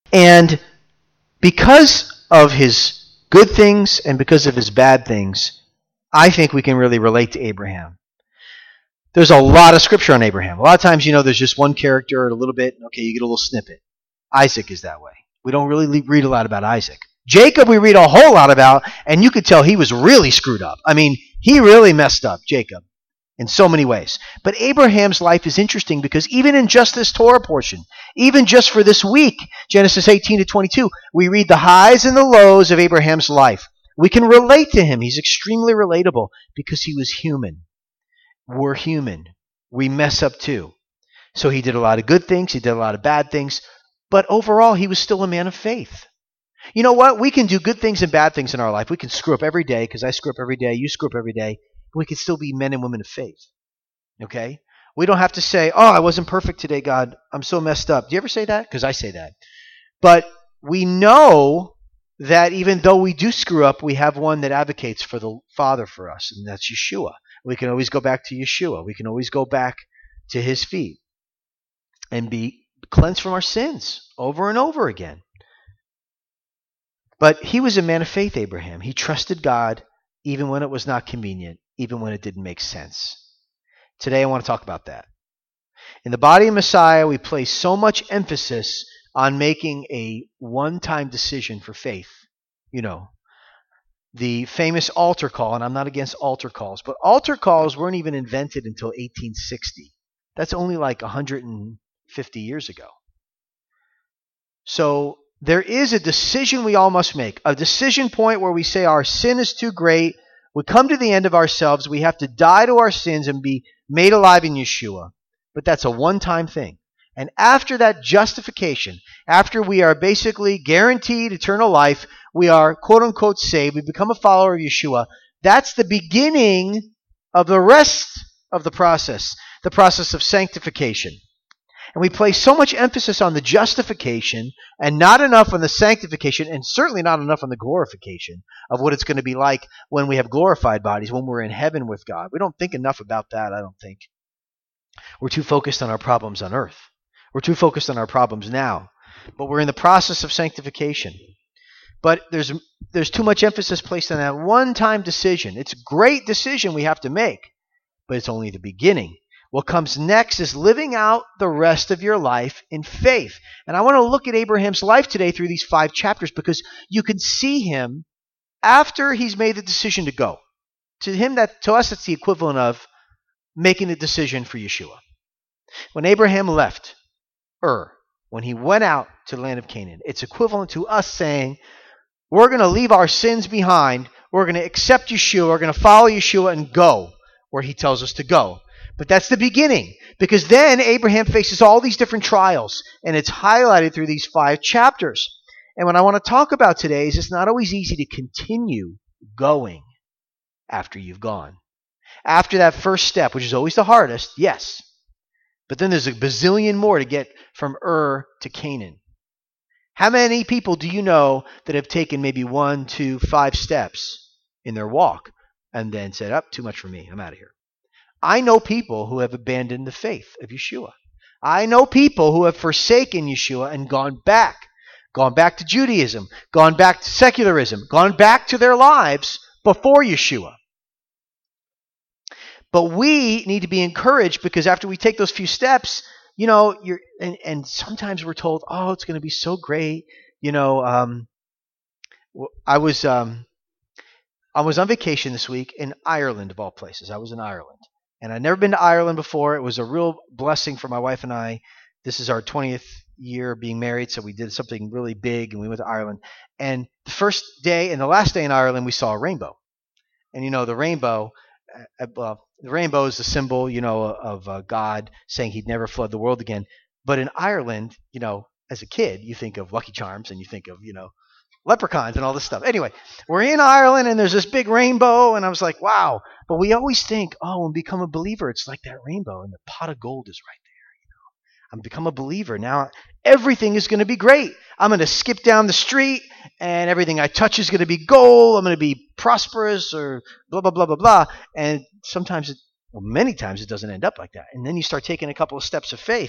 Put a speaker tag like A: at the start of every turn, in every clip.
A: And because of his good things and because of his bad things, I think we can really relate to Abraham. There's a lot of scripture on Abraham. A lot of times, there's just one character or a little bit. Okay, you get a little snippet. Isaac is that way. We don't really read a lot about Isaac. Jacob we read a whole lot about, and you could tell he was really screwed up. I mean, he really messed up, Jacob, in so many ways. But Abraham's life is interesting because even in just this Torah portion, even just for this week, Genesis 18 to 22, we read the highs and the lows of Abraham's life. We can relate to him. He's extremely relatable because he was human. We're human. We mess up too. So he did a lot of good things. He did a lot of bad things. But overall, he was still a man of faith. You know what? We can do good things and bad things in our life. We can screw up every day because I screw up every day. You screw up every day. But we can still be men and women of faith. Okay? We don't have to say, oh, I wasn't perfect today, God. I'm so messed up. Do you ever say that? Because I say that. But we know that even though we do screw up, we have one that advocates for the Father for us, and that's Yeshua. We can always go back to Yeshua. We can always go back to his feet and be cleansed from our sins over and over again. But he was a man of faith, Abraham. He trusted God even when it was not convenient, even when it didn't make sense. Today I want to talk about that. In the body of Messiah, we place so much emphasis on making a one-time decision for faith. The famous altar call, and I'm not against altar calls, but altar calls weren't even invented until 1860. That's only like 150 years ago. So there is a decision we all must make, a decision point where we say our sin is too great, we come to the end of ourselves, we have to die to our sins and be made alive in Yeshua. But that's a one-time thing. And after that justification, after we are basically guaranteed eternal life, we are quote-unquote saved, we become a follower of Yeshua, that's the beginning of the rest of the process of sanctification. And we place so much emphasis on the justification and not enough on the sanctification, and certainly not enough on the glorification of what it's going to be like when we have glorified bodies, when we're in heaven with God. We don't think enough about that, I don't think. We're too focused on our problems on earth. We're too focused on our problems now. But we're in the process of sanctification. But there's too much emphasis placed on that one-time decision. It's a great decision we have to make, but it's only the beginning. What comes next is living out the rest of your life in faith. And I want to look at Abraham's life today through these 5 chapters because you can see him after he's made the decision to go. To us, that's the equivalent of making the decision for Yeshua. When Abraham left when he went out to the land of Canaan, it's equivalent to us saying, we're going to leave our sins behind, we're going to accept Yeshua, we're going to follow Yeshua and go where he tells us to go. But that's the beginning, because then Abraham faces all these different trials, and it's highlighted through these 5 chapters. And what I want to talk about today is it's not always easy to continue going after you've gone. After that first step, which is always the hardest, yes. But then there's a bazillion more to get from to Canaan. How many people do you know that have taken maybe 1, 2, 5 steps in their walk and then said, too much for me, I'm out of here? I know people who have abandoned the faith of Yeshua. I know people who have forsaken Yeshua and gone back to Judaism, gone back to secularism, gone back to their lives before Yeshua. But we need to be encouraged because after we take those few steps, and sometimes we're told, oh, it's going to be so great. I was on vacation this week in Ireland, of all places. I was in Ireland. And I'd never been to Ireland before. It was a real blessing for my wife and I. This is our 20th year being married, so we did something really big, and we went to Ireland. And the first day and the last day in Ireland, we saw a rainbow. And the rainbow, the rainbow is the symbol, of God saying he'd never flood the world again. But in Ireland, as a kid, you think of Lucky Charms and you think of, leprechauns and all this stuff. Anyway, we're in Ireland and there's this big rainbow, and I was like, wow. But we always think, when we become a believer, it's like that rainbow and the pot of gold is right there. I'm become a believer. Now everything is going to be great. I'm going to skip down the street and everything I touch is going to be gold. I'm going to be prosperous or blah, blah, blah, blah, blah. And many times it doesn't end up like that. And then you start taking a couple of steps of faith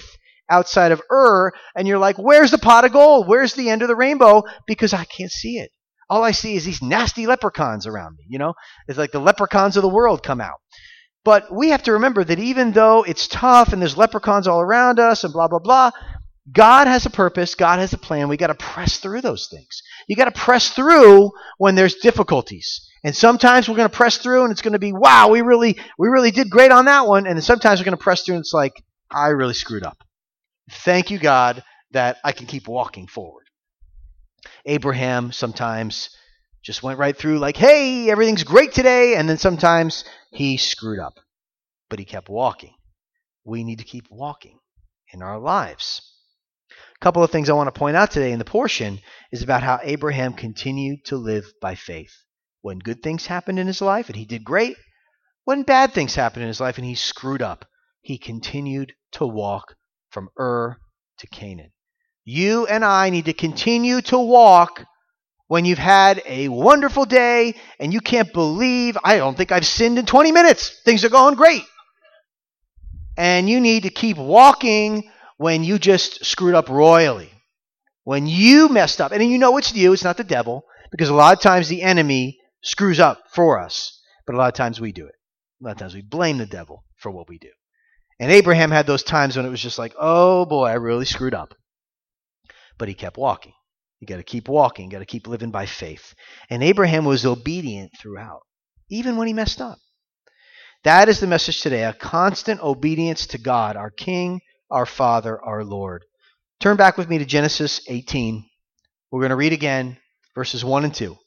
A: outside of Ur, and you're like, where's the pot of gold? Where's the end of the rainbow? Because I can't see it. All I see is these nasty leprechauns around me, It's like the leprechauns of the world come out. But we have to remember that even though it's tough and there's leprechauns all around us and blah, blah, blah, God has a purpose. God has a plan. We got to press through those things. You got to press through when there's difficulties. And sometimes we're going to press through and it's going to be, wow, we really did great on that one. And then sometimes we're going to press through and it's like, I really screwed up. Thank you, God, that I can keep walking forward. Abraham sometimes just went right through like, hey, everything's great today. And then sometimes he screwed up, but he kept walking. We need to keep walking in our lives. A couple of things I want to point out today in the portion is about how Abraham continued to live by faith. When good things happened in his life and he did great, when bad things happened in his life and he screwed up, he continued to walk from Ur to Canaan. You and I need to continue to walk when you've had a wonderful day and you can't believe, I don't think I've sinned in 20 minutes. Things are going great. And you need to keep walking when you just screwed up royally. When you messed up. And you know it's you, it's not the devil. Because a lot of times the enemy screws up for us. But a lot of times we do it. A lot of times we blame the devil for what we do. And Abraham had those times when it was just like, oh boy, I really screwed up. But he kept walking. You got to keep walking. You got to keep living by faith. And Abraham was obedient throughout, even when he messed up. That is the message today, a constant obedience to God, our King, our Father, our Lord. Turn back with me to Genesis 18. We're going to read again verses 1 and 2.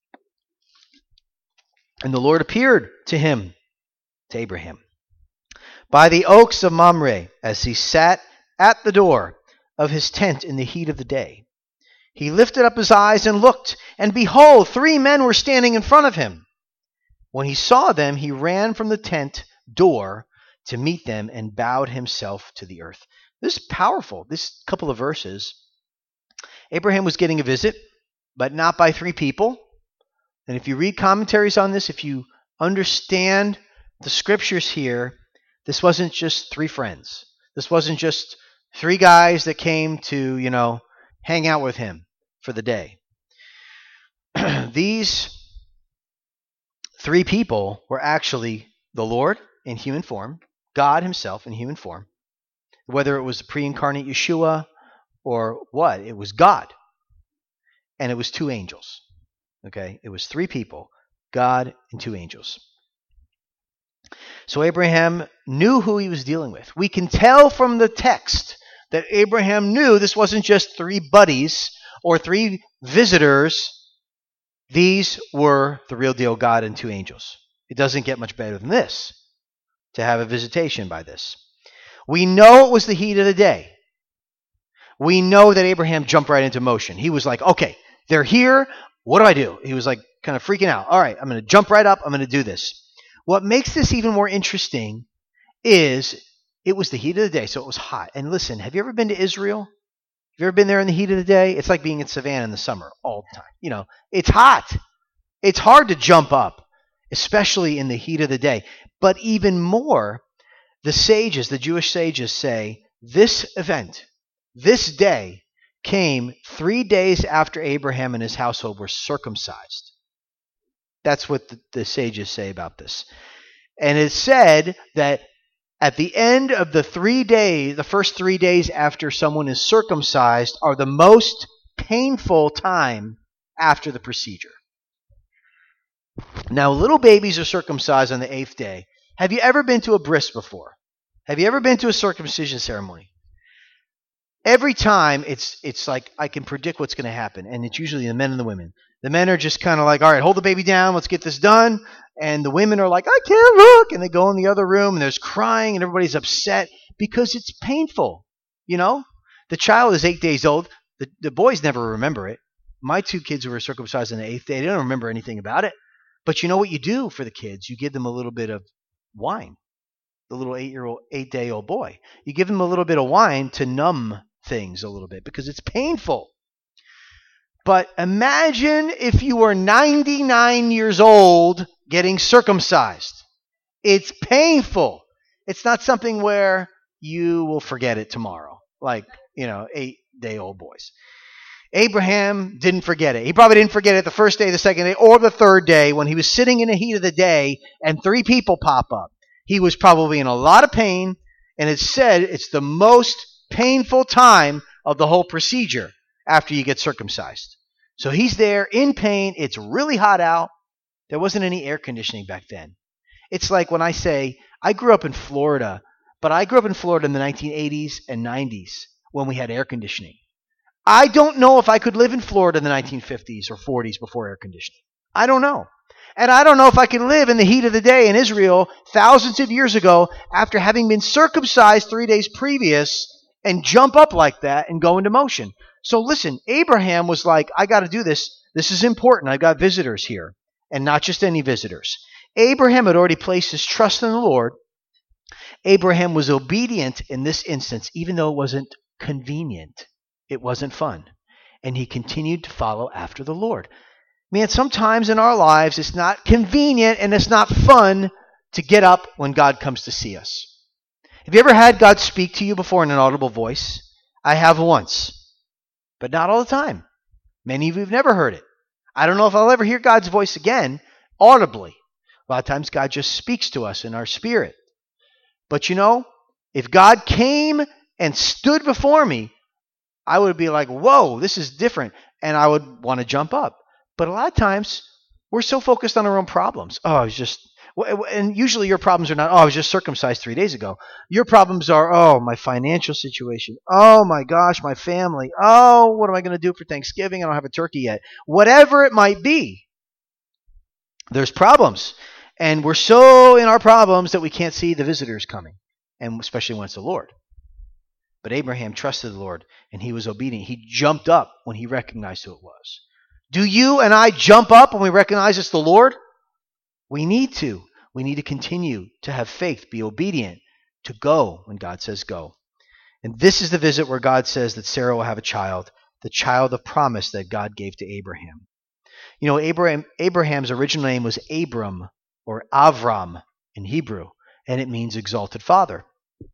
A: And the Lord appeared to him, to Abraham, by the oaks of Mamre, as he sat at the door of his tent in the heat of the day. He lifted up his eyes and looked, and behold, 3 men were standing in front of him. When he saw them, he ran from the tent door to meet them and bowed himself to the earth. This is powerful. This couple of verses. Abraham was getting a visit, but not by 3 people. And if you read commentaries on this, if you understand the scriptures here, this wasn't just 3 friends. This wasn't just 3 guys that came to, hang out with him for the day. These 3 people were actually the Lord in human form, God himself in human form. Whether it was the pre-incarnate Yeshua or what, it was God. And it was 2 angels. Okay? It was 3 people, God and 2 angels. So Abraham knew who he was dealing with. We can tell from the text that Abraham knew this wasn't just 3 buddies or 3 visitors. These were the real deal, God and 2 angels. It doesn't get much better than this, to have a visitation by this. We know it was the heat of the day. We know that Abraham jumped right into motion. He was like, okay, they're here. What do I do? He was like kind of freaking out. All right, I'm going to jump right up. I'm going to do this. What makes this even more interesting is it was the heat of the day, so it was hot. And listen, have you ever been to Israel? Have you ever been there in the heat of the day? It's like being in Savannah in the summer all the time. It's hot. It's hard to jump up, especially in the heat of the day. But even more, the Jewish sages say, this event, this day, came 3 days after Abraham and his household were circumcised. That's what the sages say about this. And it's said that at the end of the first 3 days after someone is circumcised are the most painful time after the procedure. Now, little babies are circumcised on the 8th day. Have you ever been to a bris before? Have you ever been to a circumcision ceremony? Every time it's like I can predict what's going to happen, and it's usually the men and the women. The men are just kind of like, all right, hold the baby down, let's get this done. And the women are like, I can't look. And they go in the other room and there's crying and everybody's upset because it's painful. The child is 8 days old. The boys never remember it. My 2 kids who were circumcised on the 8th day, they don't remember anything about it. But you know what you do for the kids? You give them a little bit of wine. The little 8-day-old boy. You give him a little bit of wine to numb things a little bit because it's painful. But imagine if you were 99 years old getting circumcised. It's painful. It's not something where you will forget it tomorrow like, 8-day-old boys. Abraham didn't forget it. He probably didn't forget it the first day, the second day, or the third day when he was sitting in the heat of the day and 3 people pop up. He was probably in a lot of pain, and it's said it's the most painful time of the whole procedure after you get circumcised. So he's there in pain. It's really hot out. There wasn't any air conditioning back then. It's like when I say I grew up in Florida, but I grew up in Florida in the 1980s and 90s when we had air conditioning. I don't know if I could live in Florida in the 1950s or 40s before air conditioning. I don't know. And I don't know if I could live in the heat of the day in Israel thousands of years ago after having been circumcised 3 days previous and jump up like that and go into motion. So listen, Abraham was like, I got to do this. This is important. I've got visitors here, and not just any visitors. Abraham had already placed his trust in the Lord. Abraham was obedient in this instance, even though it wasn't convenient. It wasn't fun. And he continued to follow after the Lord. Man, sometimes in our lives, it's not convenient and it's not fun to get up when God comes to see us. Have you ever had God speak to you before in an audible voice? I have once, but not all the time. Many of you have never heard it. I don't know if I'll ever hear God's voice again audibly. A lot of times God just speaks to us in our spirit. But if God came and stood before me, I would be like, whoa, this is different. And I would want to jump up. But a lot of times, we're so focused on our own problems. And usually your problems are not, I was just circumcised 3 days ago. Your problems are, my financial situation. Oh my gosh, my family. Oh, what am I going to do for Thanksgiving? I don't have a turkey yet. Whatever it might be, there's problems. And we're so in our problems that we can't see the visitors coming. And especially when it's the Lord. But Abraham trusted the Lord, and he was obedient. He jumped up when he recognized who it was. Do you and I jump up when we recognize it's the Lord? We need to. We need to continue to have faith, be obedient, to go when God says go. And this is the visit where God says that Sarah will have a child, the child of promise that God gave to Abraham. Abraham's original name was Abram, or Avram in Hebrew, and it means exalted father.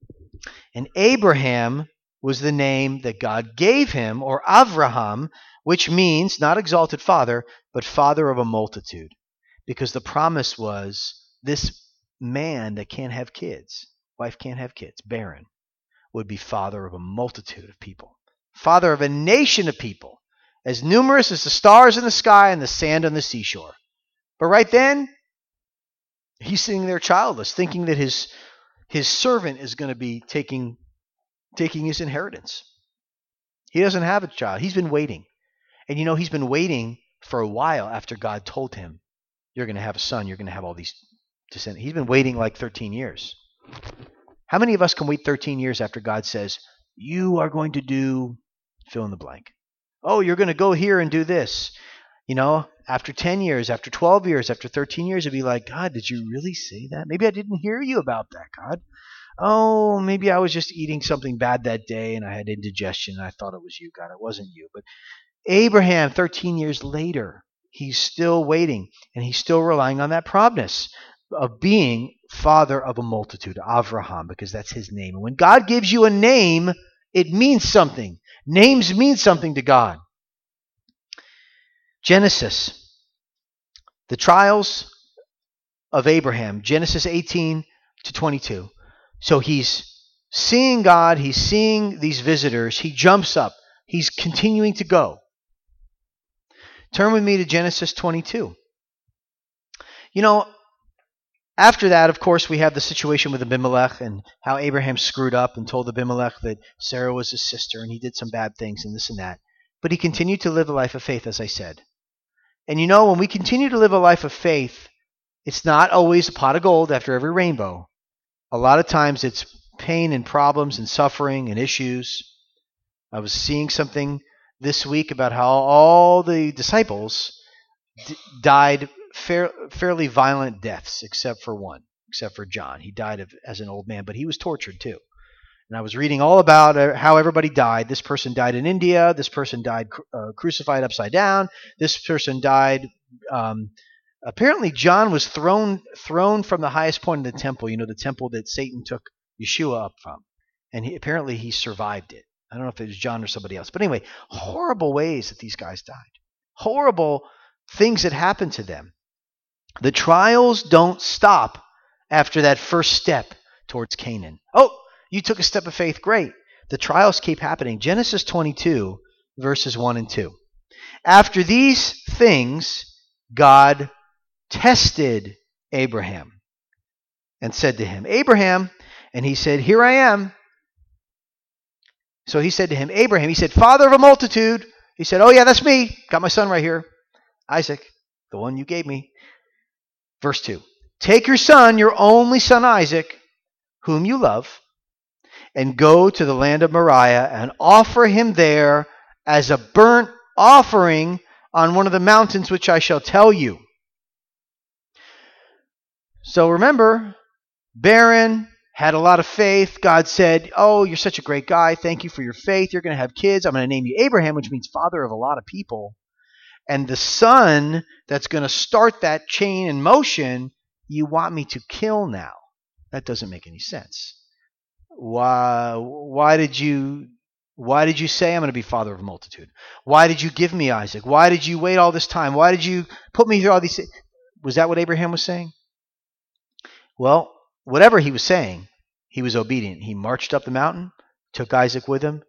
A: And Abraham was the name that God gave him, or Avraham, which means not exalted father, but father of a multitude. Because the promise was this man that can't have kids, wife can't have kids, barren, would be father of a multitude of people. Father of a nation of people, as numerous as the stars in the sky and the sand on the seashore. But right then, he's sitting there childless, thinking that his servant is going to be taking his inheritance. He doesn't have a child. He's been waiting. And he's been waiting for a while after God told him, you're going to have a son, you're going to have all these descendants. He's been waiting like 13 years. How many of us can wait 13 years after God says, you are going to do fill in the blank? Oh, you're going to go here and do this. After 10 years, after 12 years, after 13 years, it'd be like, God, did you really say that? Maybe I didn't hear you about that, God. Oh, maybe I was just eating something bad that day and I had indigestion and I thought it was you, God. It wasn't you. But Abraham, 13 years later, he's still waiting and he's still relying on that promise of being father of a multitude, Avraham, because that's his name. And when God gives you a name, it means something. Names mean something to God. Genesis, the trials of Abraham, Genesis 18 to 22. So he's seeing God, he's seeing these visitors, he jumps up, he's continuing to go. Turn with me to Genesis 22. After that, of course, we have the situation with Abimelech and how Abraham screwed up and told Abimelech that Sarah was his sister and he did some bad things and this and that. But he continued to live a life of faith, as I said. And when we continue to live a life of faith, it's not always a pot of gold after every rainbow. A lot of times it's pain and problems and suffering and issues. I was seeing something this week about how all the disciples died fairly violent deaths, except for one, except for John. He died as an old man, but he was tortured too. And I was reading all about how everybody died. This person died in India. This person died crucified upside down. This person died. Apparently, John was thrown from the highest point of the temple. The temple that Satan took Yeshua up from, and apparently he survived it. I don't know if it was John or somebody else. But anyway, horrible ways that these guys died. Horrible things that happened to them. The trials don't stop after that first step towards Canaan. Oh, you took a step of faith. Great. The trials keep happening. Genesis 22, verses 1 and 2. After these things, God tested Abraham and said to him, Abraham, and he said, here I am. So he said to him, Abraham, he said, father of a multitude. He said, oh yeah, that's me. Got my son right here, Isaac, the one you gave me. Verse 2, take your son, your only son Isaac, whom you love, and go to the land of Moriah and offer him there as a burnt offering on one of the mountains which I shall tell you. So remember, barren, had a lot of faith. God said, oh, you're such a great guy. Thank you for your faith. You're going to have kids. I'm going to name you Abraham, which means father of a lot of people. And the son that's going to start that chain in motion, you want me to kill now. That doesn't make any sense. Why did you say I'm going to be father of a multitude? Why did you give me Isaac? Why did you wait all this time? Why did you put me through all these things? Was that what Abraham was saying? Well, whatever he was saying, he was obedient. He marched up the mountain, took Isaac with him.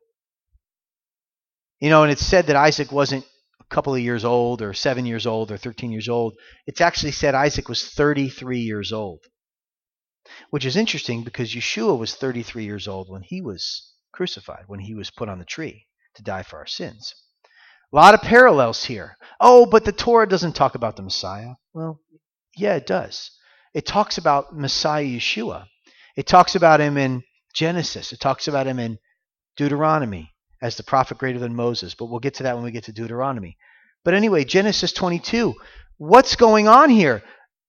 A: And it's said that Isaac wasn't a couple of years old or 7 years old or 13 years old. It's actually said Isaac was 33 years old, which is interesting because Yeshua was 33 years old when he was crucified, when he was put on the tree to die for our sins. A lot of parallels here. Oh, but the Torah doesn't talk about the Messiah. Well, yeah, it does. It talks about Messiah Yeshua. It talks about him in Genesis. It talks about him in Deuteronomy as the prophet greater than Moses. But we'll get to that when we get to Deuteronomy. But anyway, Genesis 22. What's going on here?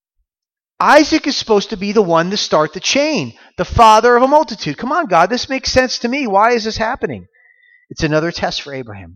A: Isaac is supposed to be the one to start the chain, the father of a multitude. Come on, God, this makes sense to me. Why is this happening? It's another test for Abraham.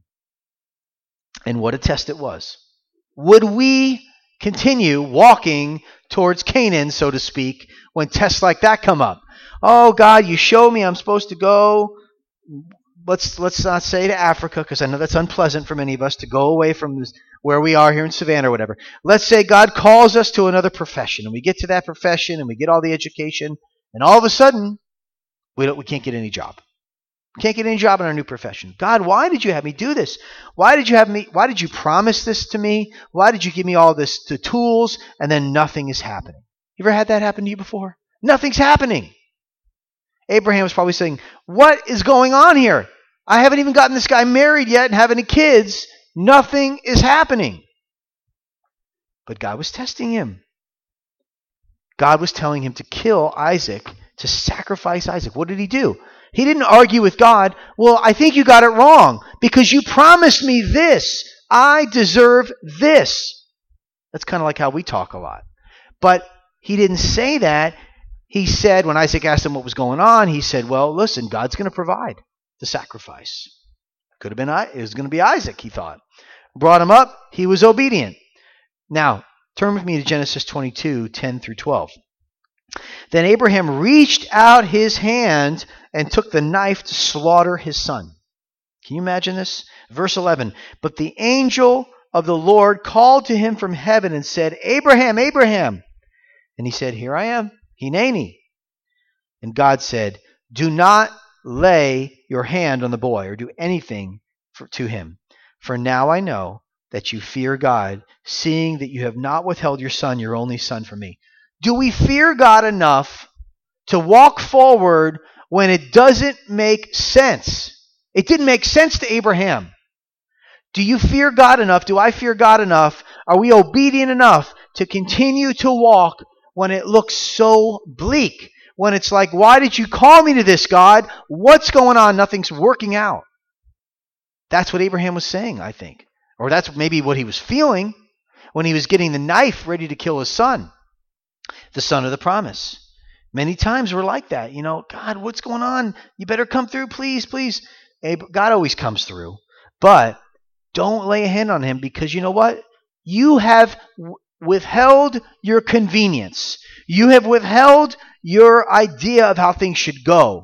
A: And what a test it was. Would we continue walking towards Canaan, so to speak, when tests like that come up? Oh, God, you show me I'm supposed to go. Let's not say to Africa, because I know that's unpleasant for many of us to go away from this, where we are here in Savannah or whatever. Let's say God calls us to another profession, and we get to that profession, and we get all the education, and all of a sudden, we can't get any job. We can't get any job in our new profession. God, why did you have me do this? Why did you promise this to me? Why did you give me all this the tools, and then nothing is happening? You ever had that happen to you before? Nothing's happening. Abraham was probably saying, what is going on here? I haven't even gotten this guy married yet and have any kids. Nothing is happening. But God was testing him. God was telling him to kill Isaac, to sacrifice Isaac. What did he do? He didn't argue with God. Well, I think you got it wrong because you promised me this. I deserve this. That's kind of like how we talk a lot. But he didn't say that. He said, when Isaac asked him what was going on, he said, well, listen, God's going to provide the sacrifice. It was going to be Isaac, he thought. Brought him up. He was obedient. Now, turn with me to Genesis 22, 10 through 12. Then Abraham reached out his hand and took the knife to slaughter his son. Can you imagine this? Verse 11. But the angel of the Lord called to him from heaven and said, Abraham, Abraham. And he said, here I am, Hineni. And God said, do not lay your hand on the boy or do anything to him. For now I know that you fear God, seeing that you have not withheld your son, your only son, from me. Do we fear God enough to walk forward when it doesn't make sense? It didn't make sense to Abraham. Do you fear God enough? Do I fear God enough? Are we obedient enough to continue to walk when it looks so bleak? When it's like, why did you call me to this, God? What's going on? Nothing's working out. That's what Abraham was saying, I think. Or that's maybe what he was feeling when he was getting the knife ready to kill his son, the son of the promise. Many times we're like that. God, what's going on? You better come through, please, please. God always comes through. But don't lay a hand on him because you know what? You have withheld your convenience. You have withheld your idea of how things should go.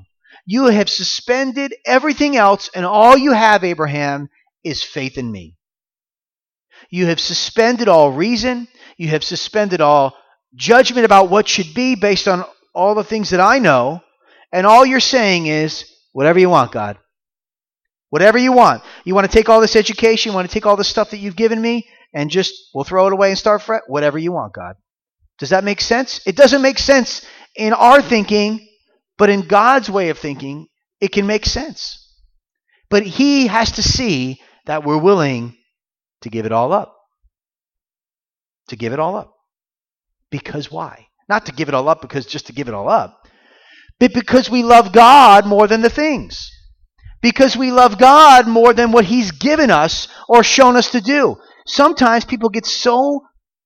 A: You have suspended everything else, and all you have, Abraham, is faith in me. You have suspended all reason. You have suspended all judgment about what should be based on all the things that I know. And all you're saying is, whatever you want, God. Whatever you want. You want to take all this education, you want to take all this stuff that you've given me, and just, we'll throw it away and start fresh? Whatever you want, God. Does that make sense? It doesn't make sense in our thinking, but in God's way of thinking, it can make sense. But He has to see that we're willing to give it all up. To give it all up. Because why? Not to give it all up because just to give it all up, but because we love God more than the things. Because we love God more than what He's given us or shown us to do. Sometimes people get so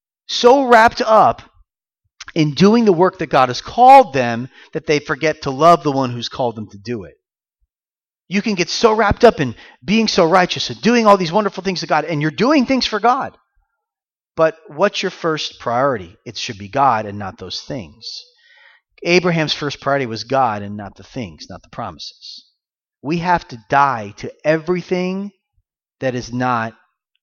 A: wrapped up in doing the work that God has called them that they forget to love the one who's called them to do it. You can get so wrapped up in being so righteous and doing all these wonderful things to God, and you're doing things for God. But what's your first priority? It should be God and not those things. Abraham's first priority was God and not the things, not the promises. We have to die to everything that is not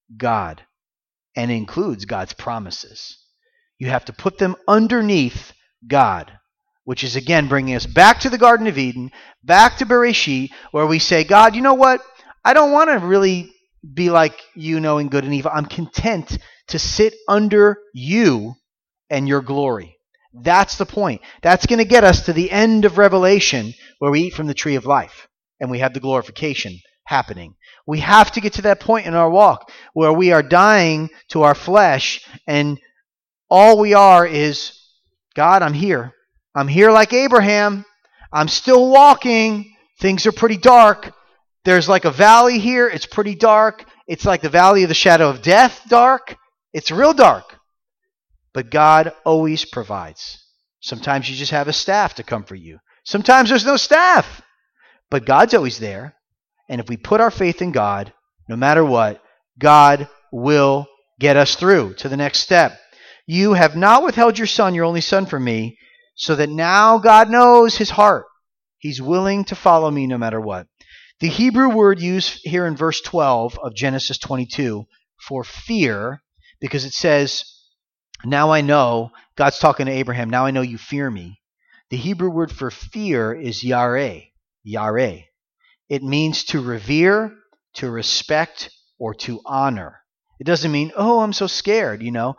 A: God and includes God's promises. You have to put them underneath God, which is again bringing us back to the Garden of Eden, back to Bereshit, where we say, God, you know what? I don't want to really be like you, knowing good and evil. I'm content to sit under you and your glory. That's the point. That's going to get us to the end of Revelation, where we eat from the tree of life and we have the glorification happening. We have to get to that point in our walk where we are dying to our flesh, and all we are is, God, I'm here. I'm here like Abraham. I'm still walking. Things are pretty dark. There's like a valley here. It's pretty dark. It's like the valley of the shadow of death dark. It's real dark. But God always provides. Sometimes you just have a staff to comfort you. Sometimes there's no staff. But God's always there. And if we put our faith in God, no matter what, God will get us through to the next step. You have not withheld your son, your only son, from me, so that now God knows his heart. He's willing to follow me no matter what. The Hebrew word used here in verse 12 of Genesis 22 for fear, because it says, now I know, God's talking to Abraham, now I know you fear me. The Hebrew word for fear is yareh. Yareh. It means to revere, to respect, or to honor. It doesn't mean, oh, I'm so scared,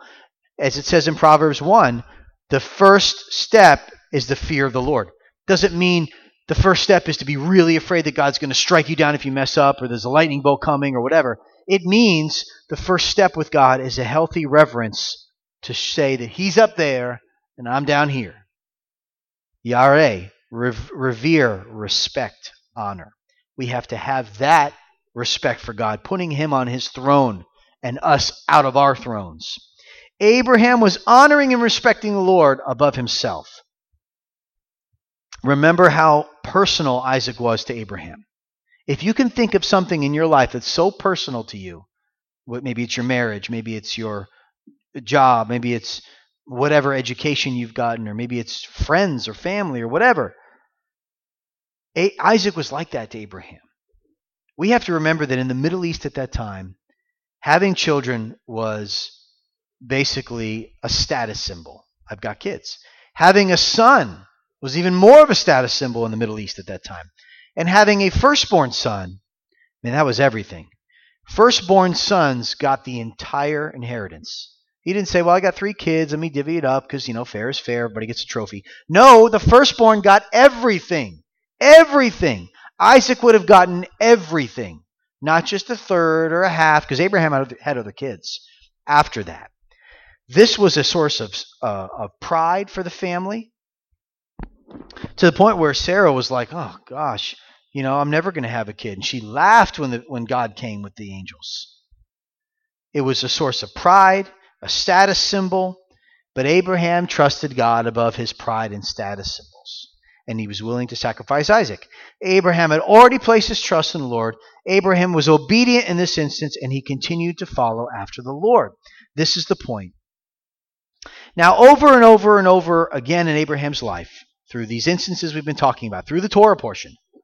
A: As it says in Proverbs 1, the first step is the fear of the Lord. Doesn't mean the first step is to be really afraid that God's going to strike you down if you mess up, or there's a lightning bolt coming, or whatever. It means the first step with God is a healthy reverence to say that He's up there and I'm down here. Yareh, revere, respect, honor. We have to have that respect for God, putting Him on His throne and us out of our thrones. Abraham was honoring and respecting the Lord above himself. Remember how personal Isaac was to Abraham. If you can think of something in your life that's so personal to you, maybe it's your marriage, maybe it's your job, maybe it's whatever education you've gotten, or maybe it's friends or family or whatever. Isaac was like that to Abraham. We have to remember that in the Middle East at that time, having children was basically a status symbol. I've got kids. Having a son was even more of a status symbol in the Middle East at that time. And having a firstborn son, that was everything. Firstborn sons got the entire inheritance. He didn't say, well, I got 3 kids, let me divvy it up because, fair is fair, everybody gets a trophy. No, the firstborn got everything. Everything. Isaac would have gotten everything. Not just a third or a half, because Abraham had other kids after that. This was a source of pride for the family, to the point where Sarah was like, oh gosh, I'm never going to have a kid. And she laughed when God came with the angels. It was a source of pride, a status symbol, but Abraham trusted God above his pride and status symbols, and he was willing to sacrifice Isaac. Abraham had already placed his trust in the Lord. Abraham was obedient in this instance, and he continued to follow after the Lord. This is the point. Now, over and over and over again in Abraham's life, through these instances we've been talking about, through the Torah portion,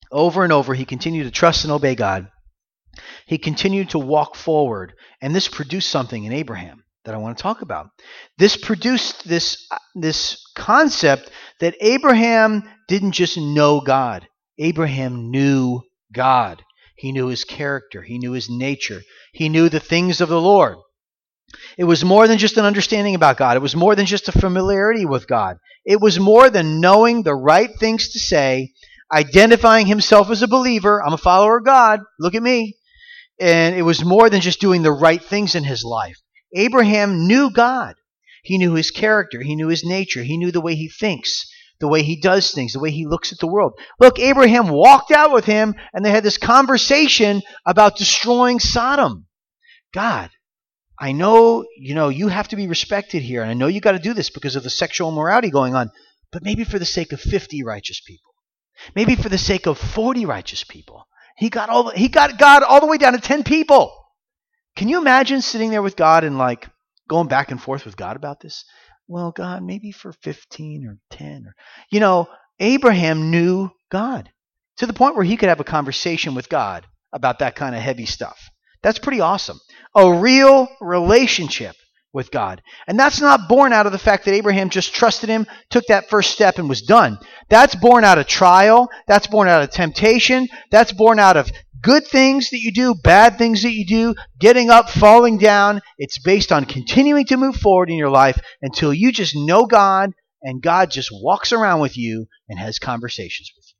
A: Over and over, he continued to trust and obey God. He continued to walk forward, and this produced something in Abraham that I want to talk about. This produced this concept that Abraham didn't just know God. Abraham knew God. He knew his character. He knew his nature. He knew the things of the Lord. It was more than just an understanding about God. It was more than just a familiarity with God. It was more than knowing the right things to say, identifying himself as a believer. I'm a follower of God. Look at me. And it was more than just doing the right things in his life. Abraham knew God. He knew his character. He knew his nature. He knew the way he thinks, the way he does things, the way he looks at the world. Look, Abraham walked out with him, and they had this conversation about destroying Sodom. God, I know, you have to be respected here, and I know you got to do this because of the sexual immorality going on, but maybe for the sake of 50 righteous people, maybe for the sake of 40 righteous people. He got God all the way down to 10 people. Can you imagine sitting there with God and going back and forth with God about this? Well, God, maybe for 15 or 10 or Abraham knew God to the point where he could have a conversation with God about that kind of heavy stuff. That's pretty awesome. A real relationship with God. And that's not born out of the fact that Abraham just trusted him, took that first step, and was done. That's born out of trial. That's born out of temptation. That's born out of good things that you do, bad things that you do, getting up, falling down. It's based on continuing to move forward in your life until you just know God, and God just walks around with you and has conversations with you.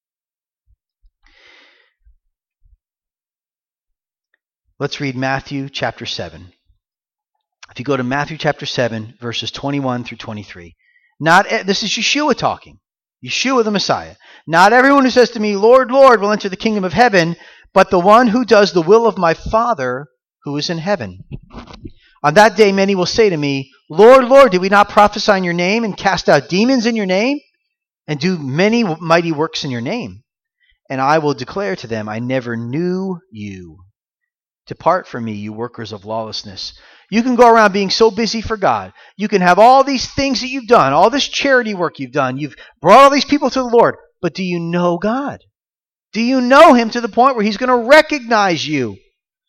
A: Let's read Matthew chapter 7. If you go to Matthew chapter 7, verses 21 through 23. This is Yeshua talking. Yeshua the Messiah. Not everyone who says to me, Lord, Lord, will enter the kingdom of heaven, but the one who does the will of my Father who is in heaven. On that day many will say to me, Lord, Lord, did we not prophesy in your name and cast out demons in your name and do many mighty works in your name? And I will declare to them, I never knew you. Depart from me, you workers of lawlessness. You can go around being so busy for God. You can have all these things that you've done, all this charity work you've done. You've brought all these people to the Lord. But do you know God? Do you know him to the point where he's going to recognize you?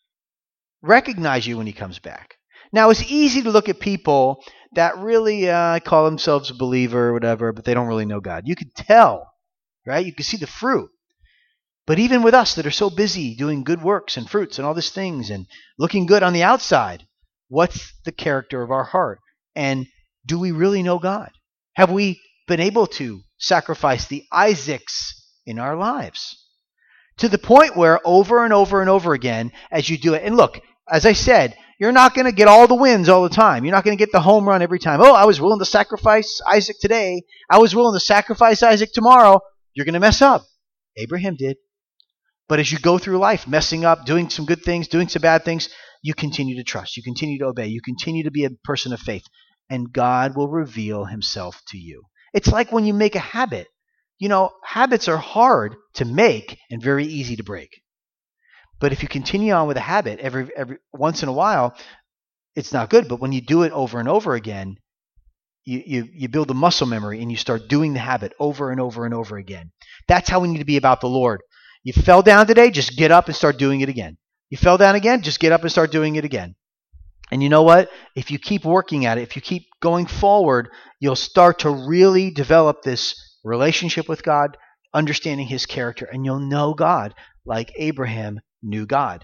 A: Recognize you when he comes back. Now, it's easy to look at people that really call themselves a believer or whatever, but they don't really know God. You can tell, right? You can see the fruit. But even with us that are so busy doing good works and fruits and all these things and looking good on the outside, what's the character of our heart? And do we really know God? Have we been able to sacrifice the Isaacs in our lives? To the point where over and over and over again, as you do it, and look, as I said, you're not going to get all the wins all the time. You're not going to get the home run every time. Oh, I was willing to sacrifice Isaac today. I was willing to sacrifice Isaac tomorrow. You're going to mess up. Abraham did. But as you go through life, messing up, doing some good things, doing some bad things, you continue to trust. You continue to obey. You continue to be a person of faith. And God will reveal himself to you. It's like when you make a habit. Habits are hard to make and very easy to break. But if you continue on with a habit every once in a while, it's not good. But when you do it over and over again, you build a muscle memory and you start doing the habit over and over and over again. That's how we need to be about the Lord. You fell down today, just get up and start doing it again. You fell down again, just get up and start doing it again. And you know what? If you keep working at it, if you keep going forward, you'll start to really develop this relationship with God, understanding his character, and you'll know God like Abraham knew God.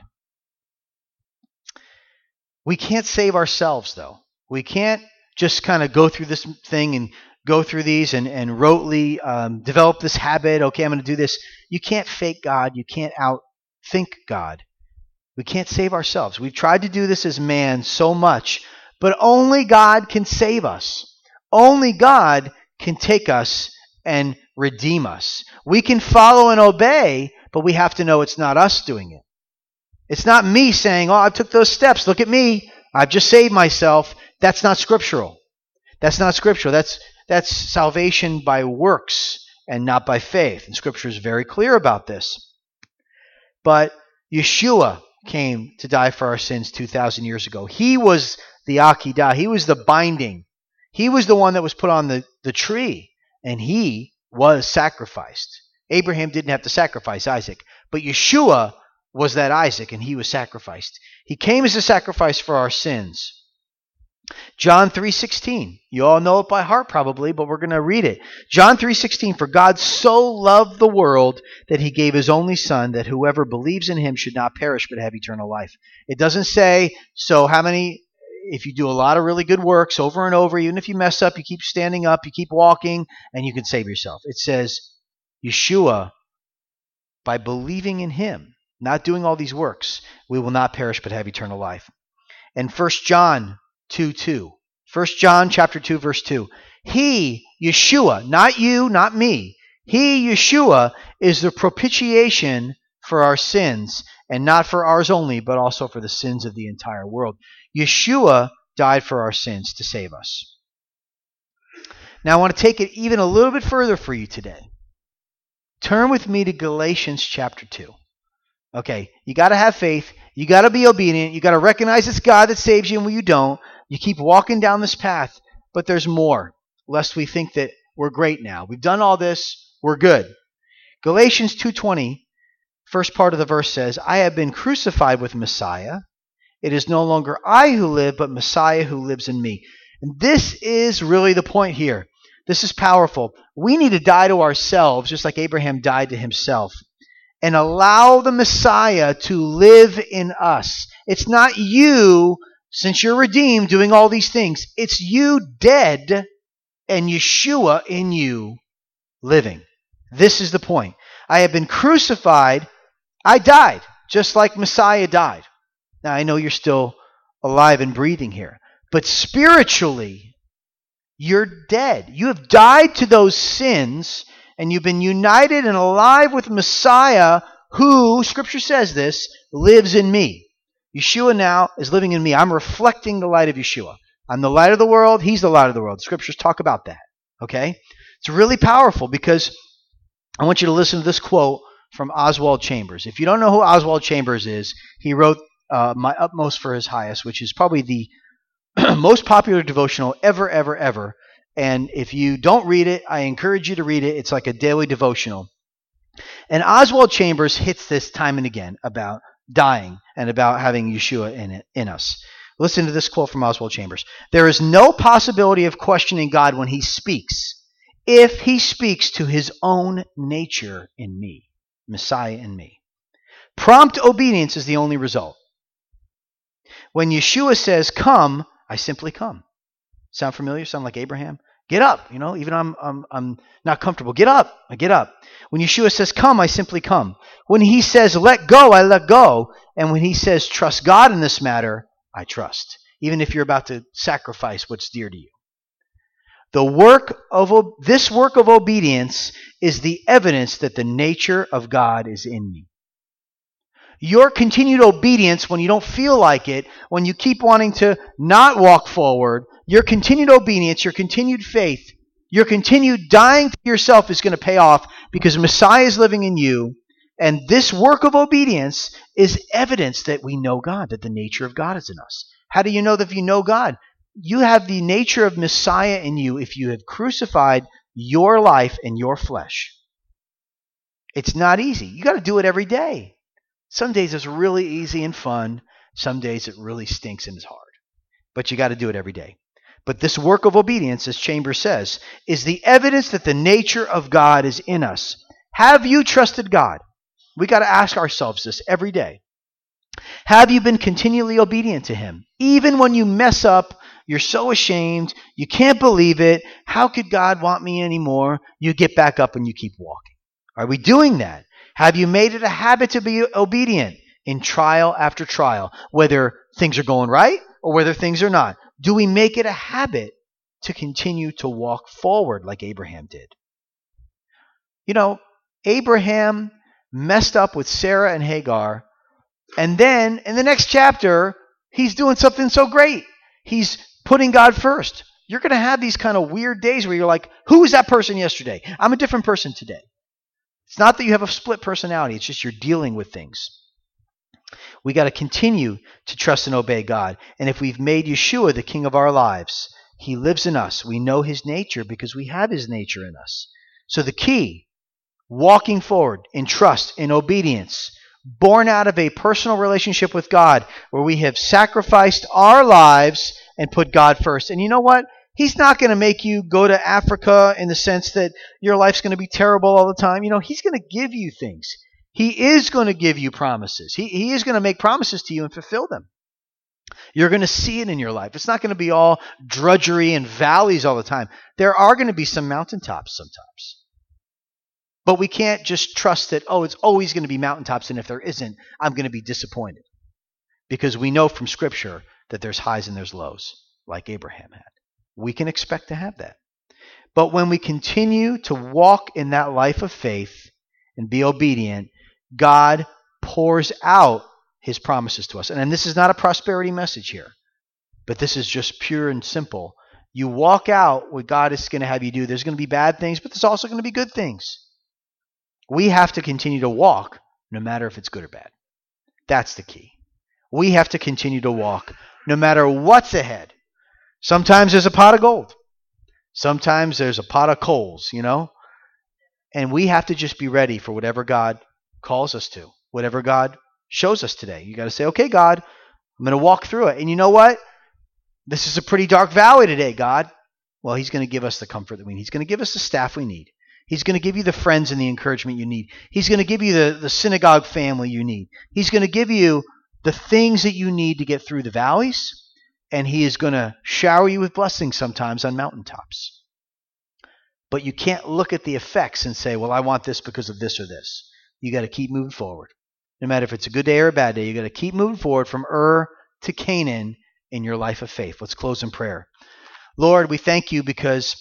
A: We can't save ourselves, though. We can't just kind of go through this thing and go through these and rotely develop this habit. Okay, I'm going to do this. You can't fake God. You can't outthink God. We can't save ourselves. We've tried to do this as man so much, but only God can save us. Only God can take us and redeem us. We can follow and obey, but we have to know it's not us doing it. It's not me saying, oh, I took those steps. Look at me. I've just saved myself. That's not scriptural. That's not scriptural. That's salvation by works and not by faith. And Scripture is very clear about this. But Yeshua came to die for our sins 2,000 years ago. He was the Akedah. He was the binding. He was the one that was put on the tree. And he was sacrificed. Abraham didn't have to sacrifice Isaac, but Yeshua was that Isaac, and he was sacrificed. He came as a sacrifice for our sins. John 3:16. You all know it by heart probably, but we're going to read it. John 3:16, for God so loved the world that he gave his only son, that whoever believes in him should not perish but have eternal life. It doesn't say, so how many, if you do a lot of really good works over and over, even if you mess up, you keep standing up, you keep walking, and you can save yourself. It says, Yeshua, by believing in him, not doing all these works, we will not perish but have eternal life. And 1 John 2:2. 1 John chapter 2, verse 2. He, Yeshua, not you, not me, he, Yeshua, is the propitiation for our sins, and not for ours only, but also for the sins of the entire world. Yeshua died for our sins to save us. Now I want to take it even a little bit further for you today. Turn with me to Galatians chapter 2. Okay, you got to have faith. You got to be obedient. You got to recognize it's God that saves you and when you don't. You keep walking down this path, but there's more, lest we think that we're great now. We've done all this. We're good. Galatians 2:20, first part of the verse says, I have been crucified with Messiah. It is no longer I who live, but Messiah who lives in me. And this is really the point here. This is powerful. We need to die to ourselves, just like Abraham died to himself, and allow the Messiah to live in us. It's not you, since you're redeemed, doing all these things. It's you dead and Yeshua in you living. This is the point. I have been crucified. I died, just like Messiah died. Now, I know you're still alive and breathing here, but spiritually, you're dead. You have died to those sins, and you've been united and alive with Messiah, who, Scripture says this, lives in me. Yeshua now is living in me. I'm reflecting the light of Yeshua. I'm the light of the world. He's the light of the world. The Scriptures talk about that. Okay? It's really powerful because I want you to listen to this quote from Oswald Chambers. If you don't know who Oswald Chambers is, he wrote My Utmost for His Highest, which is probably the most popular devotional ever. And if you don't read it, I encourage you to read it. It's like a daily devotional. And Oswald Chambers hits this time and again about dying and about having Yeshua in us. Listen to this quote from Oswald Chambers. There is no possibility of questioning God when he speaks, if he speaks to his own nature in me, Messiah in me. Prompt obedience is the only result. When Yeshua says, come, I simply come. Sound familiar? Sound like Abraham? Get up. Even I'm not comfortable. Get up. I get up. When Yeshua says, come, I simply come. When he says, let go, I let go. And when he says, trust God in this matter, I trust. Even if you're about to sacrifice what's dear to you. This work of obedience is the evidence that the nature of God is in me. Your continued obedience when you don't feel like it, when you keep wanting to not walk forward, your continued obedience, your continued faith, your continued dying to yourself is going to pay off because Messiah is living in you. And this work of obedience is evidence that we know God, that the nature of God is in us. How do you know that if you know God? You have the nature of Messiah in you if you have crucified your life and your flesh. It's not easy. You got to do it every day. Some days it's really easy and fun. Some days it really stinks and is hard. But you got to do it every day. But this work of obedience, as Chambers says, is the evidence that the nature of God is in us. Have you trusted God? We got to ask ourselves this every day. Have you been continually obedient to him? Even when you mess up, you're so ashamed, you can't believe it. How could God want me anymore? You get back up and you keep walking. Are we doing that? Have you made it a habit to be obedient in trial after trial, whether things are going right or whether things are not? Do we make it a habit to continue to walk forward like Abraham did? Abraham messed up with Sarah and Hagar, and then in the next chapter, he's doing something so great. He's putting God first. You're going to have these kind of weird days where you're like, who was that person yesterday? I'm a different person today. It's not that you have a split personality. It's just you're dealing with things. We got to continue to trust and obey God. And if we've made Yeshua the king of our lives, he lives in us. We know his nature because we have his nature in us. So the key walking forward in trust, in obedience, born out of a personal relationship with God where we have sacrificed our lives and put God first. And you know what? He's not going to make you go to Africa in the sense that your life's going to be terrible all the time. He's going to give you things. He is going to give you promises. He is going to make promises to you and fulfill them. You're going to see it in your life. It's not going to be all drudgery and valleys all the time. There are going to be some mountaintops sometimes. But we can't just trust that, it's always going to be mountaintops, and if there isn't, I'm going to be disappointed. Because we know from Scripture that there's highs and there's lows, like Abraham had. We can expect to have that. But when we continue to walk in that life of faith and be obedient, God pours out His promises to us. And this is not a prosperity message here, but this is just pure and simple. You walk out what God is going to have you do. There's going to be bad things, but there's also going to be good things. We have to continue to walk no matter if it's good or bad. That's the key. We have to continue to walk no matter what's ahead. Sometimes there's a pot of gold. Sometimes there's a pot of coals, And we have to just be ready for whatever God calls us to, whatever God shows us today. You got to say, okay, God, I'm going to walk through it. And you know what? This is a pretty dark valley today, God. Well, He's going to give us the comfort that we need. He's going to give us the staff we need. He's going to give you the friends and the encouragement you need. He's going to give you the synagogue family you need. He's going to give you the things that you need to get through the valleys, and He is going to shower you with blessings sometimes on mountaintops. But you can't look at the effects and say, well, I want this because of this or this. You got to keep moving forward. No matter if it's a good day or a bad day, you got to keep moving forward from Ur to Canaan in your life of faith. Let's close in prayer. Lord, we thank You because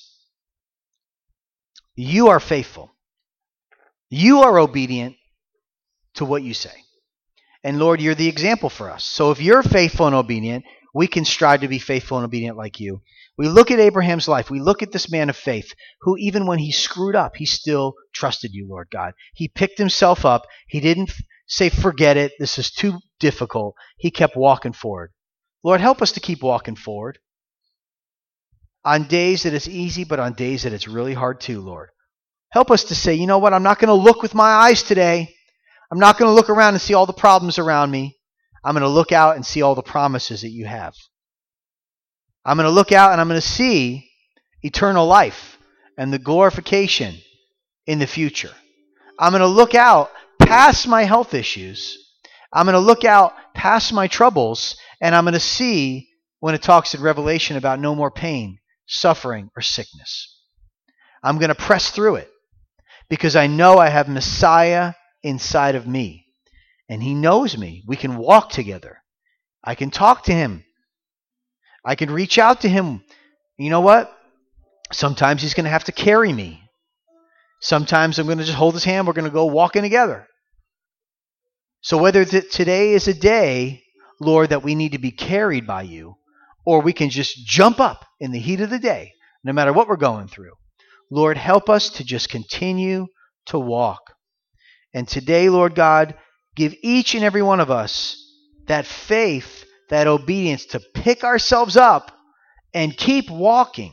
A: You are faithful. You are obedient to what You say. And Lord, You're the example for us. So if You're faithful and obedient, we can strive to be faithful and obedient like You. We look at Abraham's life. We look at this man of faith who, even when he screwed up, he still trusted You, Lord God. He picked himself up. He didn't say, forget it. This is too difficult. He kept walking forward. Lord, help us to keep walking forward. On days that it's easy, but on days that it's really hard too, Lord. Help us to say, you know what? I'm not going to look with my eyes today. I'm not going to look around and see all the problems around me. I'm going to look out and see all the promises that You have. I'm going to look out and I'm going to see eternal life and the glorification in the future. I'm going to look out past my health issues. I'm going to look out past my troubles, and I'm going to see when it talks in Revelation about no more pain, suffering, or sickness. I'm going to press through it because I know I have Messiah inside of me, and He knows me. We can walk together. I can talk to Him. I can reach out to Him. You know what? Sometimes He's going to have to carry me. Sometimes I'm going to just hold His hand. We're going to go walking together. So whether today is a day, Lord, that we need to be carried by You, or we can just jump up in the heat of the day, no matter what we're going through. Lord, help us to just continue to walk. And today, Lord God, give each and every one of us that faith, that obedience to pick ourselves up and keep walking.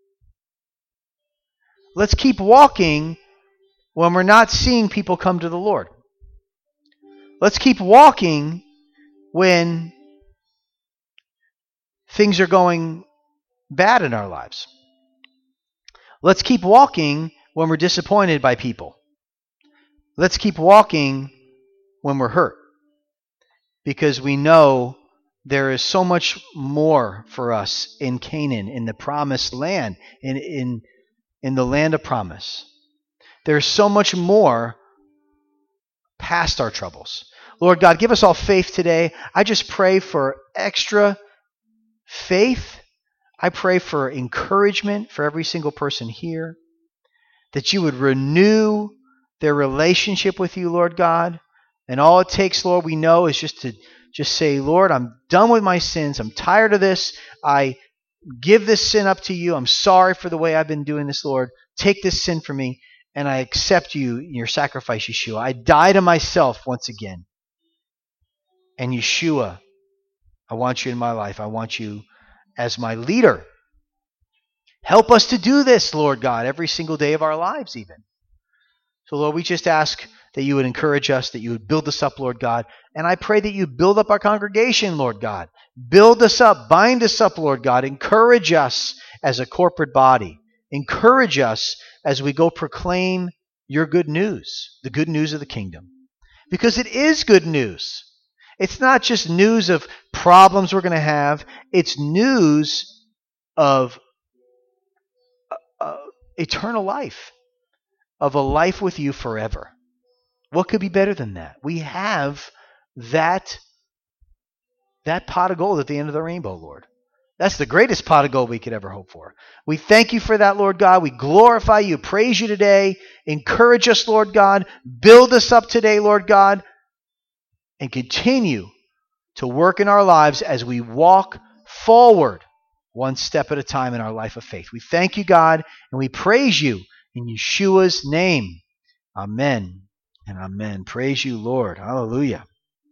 A: Let's keep walking when we're not seeing people come to the Lord. Let's keep walking when things are going bad in our lives. Let's keep walking when we're disappointed by people. Let's keep walking when we're hurt, because we know there is so much more for us in Canaan, in the promised land, in the land of promise. There's so much more past our troubles. Lord God, give us all faith today. I just pray for extra faith. I pray for encouragement for every single person here, that You would renew their relationship with You, Lord God. And all it takes, Lord, we know, is just to say, Lord, I'm done with my sins. I'm tired of this. I give this sin up to You. I'm sorry for the way I've been doing this, Lord. Take this sin from me, and I accept You in Your sacrifice, Yeshua. I die to myself once again. And Yeshua, I want You in my life. I want You as my leader. Help us to do this, Lord God, every single day of our lives even. So, Lord, we just ask that you would encourage us, that you would build us up, Lord God. And I pray that you build up our congregation, Lord God. Build us up, bind us up, Lord God. Encourage us as a corporate body. Encourage us as we go proclaim your good news, the good news of the kingdom. Because it is good news. It's not just news of problems we're going to have. It's news of eternal life, of a life with you forever. What could be better than that? We have that pot of gold at the end of the rainbow, Lord. That's the greatest pot of gold we could ever hope for. We thank you for that, Lord God. We glorify you, praise you today. Encourage us, Lord God. Build us up today, Lord God. And continue to work in our lives as we walk forward one step at a time in our life of faith. We thank you, God, and we praise you in Yeshua's name. Amen and amen. Praise you, Lord. Hallelujah.